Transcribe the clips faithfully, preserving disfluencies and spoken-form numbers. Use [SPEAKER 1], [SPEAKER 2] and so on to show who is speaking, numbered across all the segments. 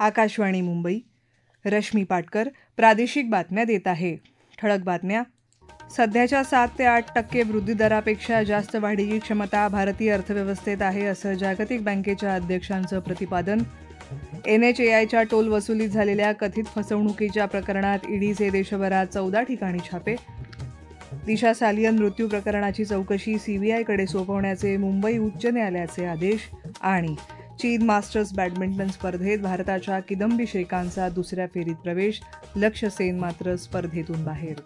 [SPEAKER 1] आकाशवाणी मुंबई. रश्मी पाटकर प्रादेशिक बातम्या देत आहे. ठळक बातम्या. सध्याच्या सात ते आठ टक्के वृद्धिदरापेक्षा जास्त वाढीची क्षमता भारतीय अर्थव्यवस्थेत आहे, असं जागतिक बँकेच्या अध्यक्षांचं प्रतिपादन. एन एच ए आयच्या टोल वसुलीत झालेल्या कथित फसवणुकीच्या प्रकरणात ईडीचे देशभरात चौदा ठिकाणी छापे. दिशा सालियन मृत्यू प्रकरणाची चौकशी सीबीआयकडे सोपवण्याचे मुंबई उच्च न्यायालयाचे आदेश. आणि चीन मास्टर्स बॅडमिंटन स्पर्धेत भारताच्या किदंबी श्रीकांतचा दुसऱ्या फेरीत प्रवेश. लक्ष्य सेन मात्र स्पर्धेतून बाहेर.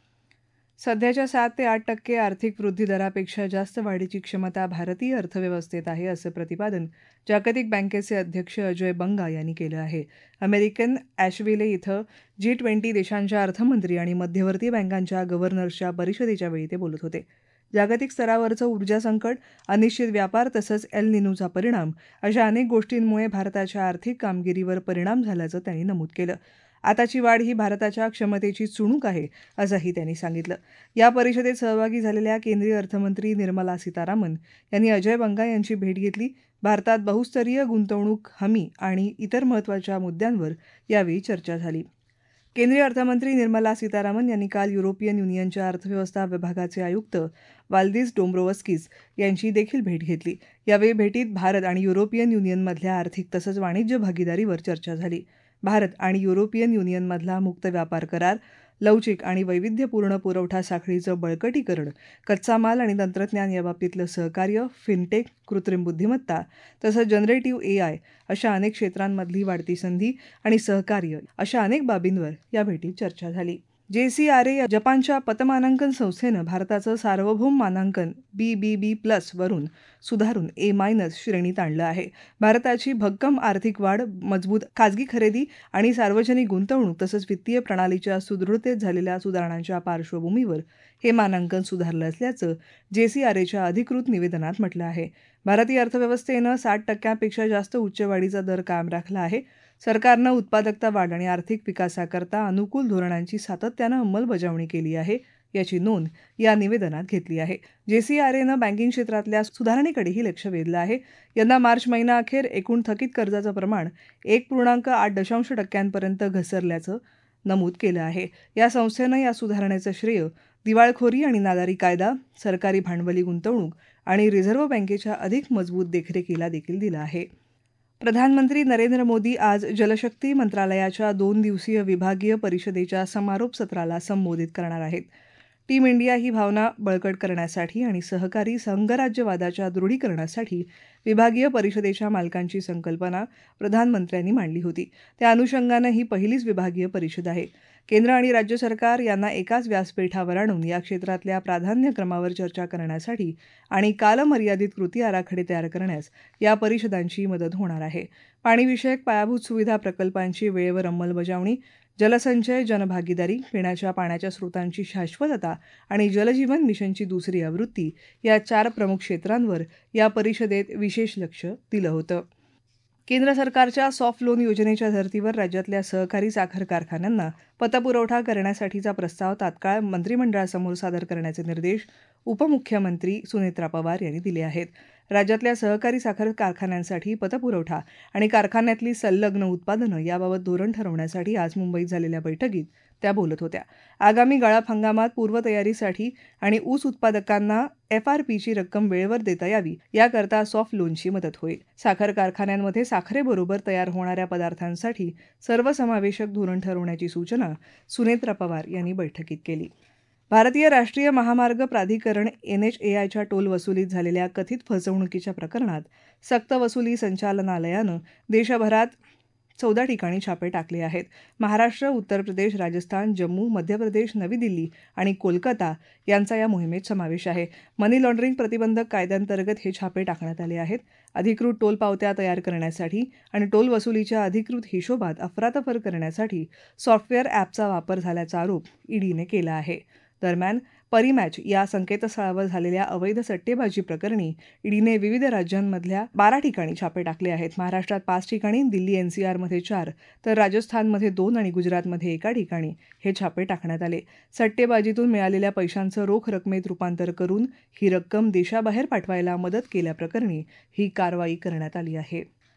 [SPEAKER 1] सध्याच्या सात ते आठ टक्के आर्थिक वृद्धिदरापेक्षा जास्त वाढीची क्षमता भारतीय अर्थव्यवस्थेत आहे, असं प्रतिपादन जागतिक बँकेचे अध्यक्ष अजय बंगा यांनी केलं आहे. अमेरिकन ॲशविले इथं जी ट्वेंटी देशांच्या अर्थमंत्री आणि मध्यवर्ती बँकांच्या गव्हर्नर्सच्या परिषदेच्या वेळी ते बोलत होते. जागतिक स्तरावरचं ऊर्जा संकट, अनिश्चित व्यापार तसंच एल निनोचा परिणाम अशा अनेक गोष्टींमुळे भारताच्या आर्थिक कामगिरीवर परिणाम झाल्याचं त्यांनी नमूद केलं. आताची वाढ ही भारताच्या क्षमतेची चुणूक आहे, असंही त्यांनी सांगितलं. या परिषदेत सहभागी झालेल्या केंद्रीय अर्थमंत्री निर्मला सीतारामन यांनी अजय बंगा यांची भेट घेतली. भारतात बहुस्तरीय गुंतवणूक हमी आणि इतर महत्त्वाच्या मुद्द्यांवर यावेळी चर्चा झाली. केंद्रीय अर्थमंत्री निर्मला सीतारामन यांनी काल युरोपियन युनियनच्या अर्थव्यवस्था विभागाचे आयुक्त वाल्दिस डोम्ब्रोवस्किस यांची देखील भेट घेतली. यावेळी भेटीत भारत आणि युरोपियन युनियनमधल्या आर्थिक तसंच वाणिज्य भागीदारीवर चर्चा झाली. भारत आणि युरोपियन युनियनमधला मुक्त व्यापार करार, लवचिक आणि वैविध्यपूर्ण पुरवठा साखळीचं बळकटीकरण, कच्चा माल आणि तंत्रज्ञान याबाबतीतलं सहकार्य, फिनटेक, कृत्रिम बुद्धिमत्ता तसंच जनरेटिव्ह ए आय अशा अनेक क्षेत्रांमधली वाढती संधी आणि सहकार्य अशा अनेक बाबींवर या भेटीत चर्चा झाली. जे सी आर ए या जपानच्या पतमानांकन संस्थेनं भारताचं सार्वभौम मानांकन बी बी बी प्लस वरून सुधारून ए मायनस श्रेणीत आणलं आहे. भारताची भक्कम आर्थिक वाढ, मजबूत खाजगी खरेदी आणि सार्वजनिक गुंतवणूक तसंच वित्तीय प्रणालीच्या सुदृढतेत झालेल्या सुधारणांच्या पार्श्वभूमीवर हे मानांकन सुधारलं असल्याचं जे सी आर एच्या अधिकृत निवेदनात म्हटलं आहे. भारतीय अर्थव्यवस्थेनं साठ टक्क्यांपेक्षा जास्त उच्च वाढीचा दर कायम राखला आहे. सरकारनं उत्पादकता वाढ आणि आर्थिक विकासाकरता अनुकूल धोरणांची सातत्यानं अंमलबजावणी केली आहे, याची नोंद या निवेदनात घेतली आहे. जे सी आर एनं बँकिंग क्षेत्रातल्या सुधारणेकडेही लक्ष वेधलं आहे. यंदा मार्च महिनाअखेर एकूण थकीत कर्जाचं प्रमाण एक पूर्णांक आठ दशांश टक्क्यांपर्यंत घसरल्याचं नमूद केलं आहे. या संस्थेनं या सुधारणेचं श्रेय दिवाळखोरी आणि नादारी कायदा, सरकारी भांडवली गुंतवणूक आणि रिझर्व्ह बँकेच्या अधिक मजबूत देखरेखीला देखील दिलं आहे. प्रधानमंत्री नरेंद्र मोदी आज जलशक्ती मंत्रालयाच्या दोन दिवसीय विभागीय परिषदेच्या समारोप सत्राला संबोधित करणार आहेत. टीम इंडिया ही भावना बळकट करण्यासाठी आणि सहकारी संघराज्यवादाच्या दृढीकरणासाठी विभागीय परिषदेच्या मालकांची संकल्पना प्रधानमंत्र्यांनी मांडली होती. त्या अनुषंगानं ही पहिलीच विभागीय परिषद आहे. केंद्र आणि राज्य सरकार यांना एकाच व्यासपीठावर आणून या क्षेत्रातल्या प्राधान्यक्रमावर चर्चा करण्यासाठी आणि कालमर्यादित कृती आराखडे तयार करण्यास या परिषदांची मदत होणार आहे. पाणीविषयक पायाभूत सुविधा प्रकल्पांची वेळेवर अंमलबजावणी, जलसंचय, जनभागीदारी, पिण्याच्या पाण्याच्या स्रोतांची शाश्वतता आणि जलजीवन मिशनची दुसरी आवृत्ती या चार प्रमुख क्षेत्रांवर या परिषदेत विशेष लक्ष दिलं होतं. केंद्र सरकारच्या सॉफ्ट लोन योजनेच्या धर्तीवर राज्यातल्या सहकारी साखर कारखान्यांना पतपुरवठा करण्यासाठीचा प्रस्ताव तात्काळ मंत्रिमंडळासमोर सादर करण्याचे निर्देश उपमुख्यमंत्री सुनेत्रा पवार यांनी दिले आहेत. राज्यातल्या सहकारी साखर कारखान्यांसाठी पतपुरवठा आणि कारखान्यातली संलग्न उत्पादनं याबाबत धोरण ठरवण्यासाठी आज मुंबईत झालेल्या बैठकीत त्या बोलत होत्या. आगामी गाळप हंगामात पूर्वतयारीसाठी आणि ऊस उत्पादकांना एफ आर पीची रक्कम वेळेवर देता यावी याकरता सॉफ्ट लोनची मदत होईल. साखर कारखान्यांमध्ये साखरेबरोबर तयार होणाऱ्या पदार्थांसाठी सर्वसमावेशक धोरण ठरवण्याची सूचना सुनेत्रा पवार यांनी बैठकीत केली. भारतीय राष्ट्रीय महामार्ग प्राधिकरण एन एच ए आयच्या टोल वसुलीत झालेल्या कथित फसवणुकीच्या प्रकरणात सक्तवसुली संचालनालयानं देशभरात चौदा ठिकाणी छापे टाकले आहेत. महाराष्ट्र, उत्तर प्रदेश, राजस्थान, जम्मू, मध्य प्रदेश, नवी दिल्ली आणि कोलकाता यांचा या मोहिमेत समावेश आहे. मनी लॉन्ड्रिंग प्रतिबंधक कायद्यांतर्गत हे छापे टाकण्यात आले आहेत. अधिकृत टोल पावत्या तयार करण्यासाठी आणि टोल वसुलीच्या अधिकृत हिशोबात अफरातफर करण्यासाठी सॉफ्टवेअर ॲपचा वापर झाल्याचा आरोप ईडीने केला आहे. दरम्यान परिमॅच या संकेतस्थळावर झालेल्या अवैध सट्टेबाजी प्रकरणी ईडीने विविध राज्यांमधल्या बारा ठिकाणी छापे टाकले आहेत. महाराष्ट्रात पाच ठिकाणी, दिल्ली एनसीआरमध्ये चार, तर राजस्थानमध्ये दोन आणि गुजरातमध्ये एका ठिकाणी हे छापे टाकण्यात आले. सट्टेबाजीतून मिळालेल्या पैशांचं रोख रकमेत रूपांतर करून ही रक्कम देशाबाहेर पाठवायला मदत केल्याप्रकरणी ही कारवाई करण्यात आली आहे.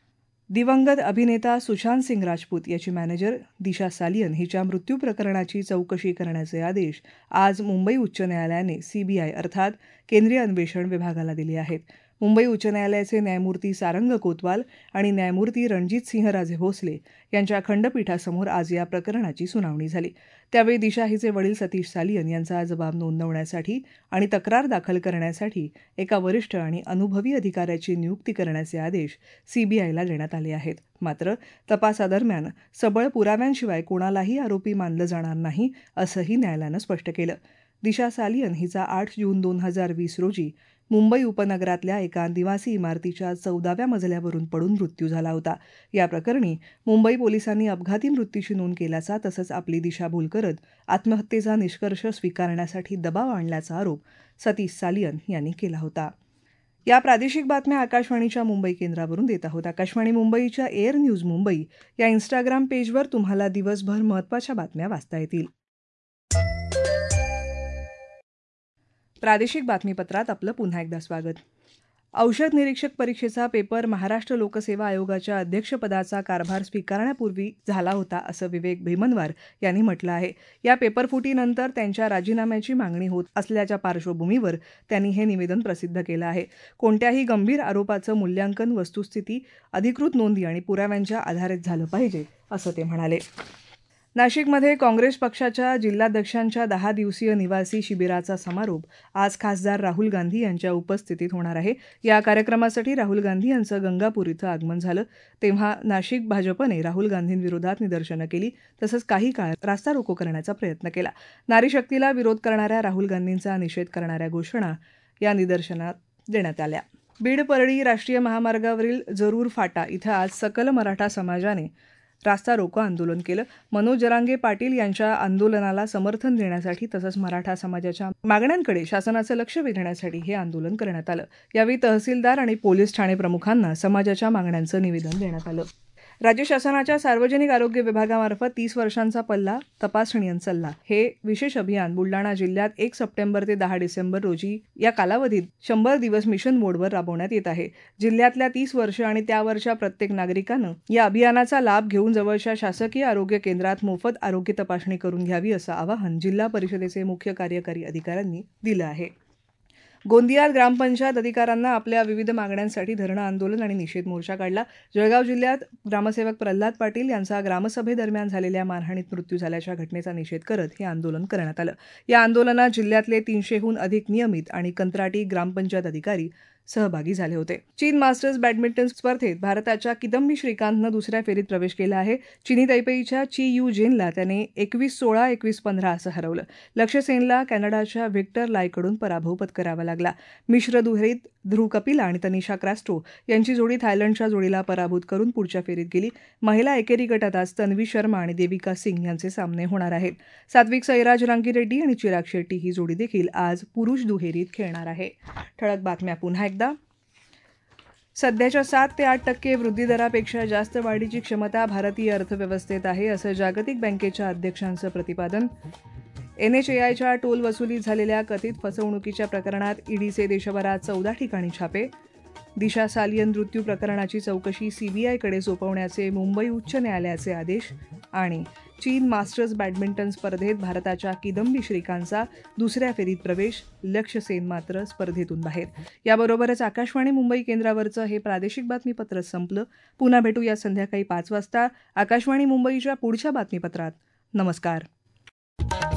[SPEAKER 1] दिवंगत अभिनेता सुशांत सिंग राजपूत याची मॅनेजर दिशा सालियन हिच्या मृत्यू प्रकरणाची चौकशी करण्याचे आदेश आज मुंबई उच्च न्यायालयाने सीबीआय अर्थात केंद्रीय अन्वेषण विभागाला दिले आहेत. मुंबई उच्च न्यायालयाचे न्यायमूर्ती सारंग कोतवाल आणि न्यायमूर्ती रणजित सिंहराजे भोसले यांच्या खंडपीठासमोर आज या प्रकरणाची सुनावणी झाली. त्यावेळी दिशा हिचे वडील सतीश सालियन यांचा जबाब नोंदवण्यासाठी आणि तक्रार दाखल करण्यासाठी एका वरिष्ठ आणि अनुभवी अधिकाऱ्याची नियुक्ती करण्याचे आदेश सीबीआयला देण्यात आले आहेत. मात्र तपासादरम्यान सबळ पुराव्यांशिवाय कोणालाही आरोपी मानलं जाणार नाही असंही न्यायालयानं स्पष्ट केलं. दिशा सालियन हिचा आठ जून दोन हजार वीस रोजी मुंबई उपनगरातल्या एका निवासी इमारतीच्या चौदाव्या मजल्यावरून पडून मृत्यू झाला होता. या प्रकरणी मुंबई पोलिसांनी अपघाती मृत्यूची नोंद केल्याचा तसंच आपली दिशाभूल करत आत्महत्येचा निष्कर्ष स्वीकारण्यासाठी दबाव आणल्याचा आरोप सतीश सालियन यांनी केला होता. या प्रादेशिक बातम्या आकाशवाणीच्या मुंबई केंद्रावरून देत आहोत. आकाशवाणी मुंबईच्या एअर न्यूज मुंबई या इंस्टाग्राम पेजवर तुम्हाला दिवसभर महत्त्वाच्या बातम्या वाचता येतील. प्रादेशिक बातमीपत्रात आपलं पुन्हा एकदा स्वागत. औषध निरीक्षक परीक्षेचा पेपर महाराष्ट्र लोकसेवा आयोगाच्या अध्यक्षपदाचा कारभार स्वीकारण्यापूर्वी झाला होता असं विवेक भीमनवार यांनी म्हटलं आहे. या पेपरफुटीनंतर त्यांच्या राजीनाम्याची मागणी होत असल्याच्या पार्श्वभूमीवर त्यांनी हे निवेदन प्रसिद्ध केलं आहे. कोणत्याही गंभीर आरोपाचं मूल्यांकन वस्तुस्थिती, अधिकृत नोंदी आणि पुराव्यांच्या आधारित झालं पाहिजे असं ते म्हणाले. नाशिकमध्ये काँग्रेस पक्षाच्या जिल्हाध्यक्षांच्या दहा दिवसीय निवासी शिबिराचा समारोप आज खासदार राहुल गांधी यांच्या उपस्थितीत होणार आहे. या कार्यक्रमासाठी राहुल गांधी यांचं गंगापूर इथं आगमन झालं तेव्हा नाशिक भाजपने राहुल गांधींविरोधात निदर्शनं केली तसंच काही काळ रास्ता रोको करण्याचा प्रयत्न केला. नारी शक्तीला विरोध करणाऱ्या राहुल गांधींचा निषेध करणाऱ्या घोषणा या निदर्शनात देण्यात आल्या. बीड परळी राष्ट्रीय महामार्गावरील जरूर फाटा इथं आज सकल मराठा समाजाने रास्ता रोको आंदोलन केलं. मनोज जरांगे पाटील यांच्या आंदोलनाला समर्थन देण्यासाठी तसंच मराठा समाजाच्या मागण्यांकडे शासनाचं लक्ष वेधण्यासाठी हे आंदोलन करण्यात आलं. यावेळी तहसीलदार आणि पोलीस ठाणे प्रमुखांना समाजाच्या मागण्यांचं निवेदन देण्यात आलं. राज्य शासनाच्या सार्वजनिक आरोग्य विभागामार्फत तीस वर्षांचा पल्ला तपासणी सल्ला हे विशेष अभियान बुलडाणा जिल्ह्यात एक सप्टेंबर ते दहा डिसेंबर रोजी या कालावधीत शंभर दिवस मिशन मोडवर राबवण्यात येत आहे. जिल्ह्यातल्या तीस वर्ष आणि त्यावरच्या प्रत्येक नागरिकानं या अभियानाचा लाभ घेऊन जवळच्या शासकीय आरोग्य केंद्रात मोफत आरोग्य तपासणी करून घ्यावी असं आवाहन जिल्हा परिषदेचे मुख्य कार्यकारी अधिकाऱ्यांनी दिलं आहे. गोंदियात ग्रामपंचायत अधिकाऱ्यांना आपल्या विविध मागण्यांसाठी धरणं आंदोलन आणि निषेध मोर्चा काढला. जळगाव जिल्ह्यात ग्रामसेवक प्रल्हाद पाटील यांचा ग्रामसभेदरम्यान झालेल्या मारहाणीत मृत्यू झाल्याच्या घटनेचा निषेध करत हे आंदोलन करण्यात आलं. या आंदोलनात जिल्ह्यातले तीनशेहून अधिक नियमित आणि कंत्राटी ग्रामपंचायत अधिकारी सहभागी झाले होते. चीन मास्टर्स बॅडमिंटन स्पर्धेत भारताच्या किदंबी श्रीकांतनं दुसऱ्या फेरीत प्रवेश केला आहे. चीनी तैपेईच्या ची यू जेनला त्याने एकवीस सोळा एकवीस पंधरा असं हरवलं. लक्ष्य सेनला कॅनडाच्या व्हिक्टर लायकडून पराभव पत्करावा लागला. मिश्र दुहेरीत ध्रुव कपिला आणि तनिषा क्रास्टो यांची जोडी थायलंडच्या जोडीला पराभूत करून पुढच्या फेरीत गेली. महिला एकेरी गटात आज तन्वी शर्मा आणि देविका सिंग यांचे सामने होणार आहेत. सात्विक साईराज रांकीरेड्डी आणि चिराग शेट्टी ही जोडी देखील आज पुरुष दुहेरीत खेळणार आहे. ठळक बातम्या पुन्हा एकदा. सध्याच्या सात ते आठ टक्के वृद्धिदरापेक्षा जास्त वाढीची क्षमता भारतीय अर्थव्यवस्थेत आहे असं जागतिक बँकेच्या अध्यक्षांचं प्रतिपादन. एन एच ए आयच्या टोल वसुलीत झालेल्या कथित फसवणुकीच्या प्रकरणात ईडीचे देशभरात चौदा ठिकाणी छापे. दिशा सालियन मृत्यू प्रकरणाची चौकशी सीबीआयकडे सोपवण्याचे मुंबई उच्च न्यायालयाचे आदेश. आणि चीन मास्टर्स बॅडमिंटन स्पर्धेत भारताच्या किदंबी श्रीकांतचा दुसऱ्या फेरीत प्रवेश, लक्ष्य सेन मात्र स्पर्धेतून बाहेर. याबरोबरच आकाशवाणी मुंबई केंद्रावरचं हे प्रादेशिक बातमीपत्र संपलं. पुन्हा भेटूया संध्याकाळी पाच वाजता आकाशवाणी मुंबईच्या पुढच्या बातमीपत्रात. नमस्कार.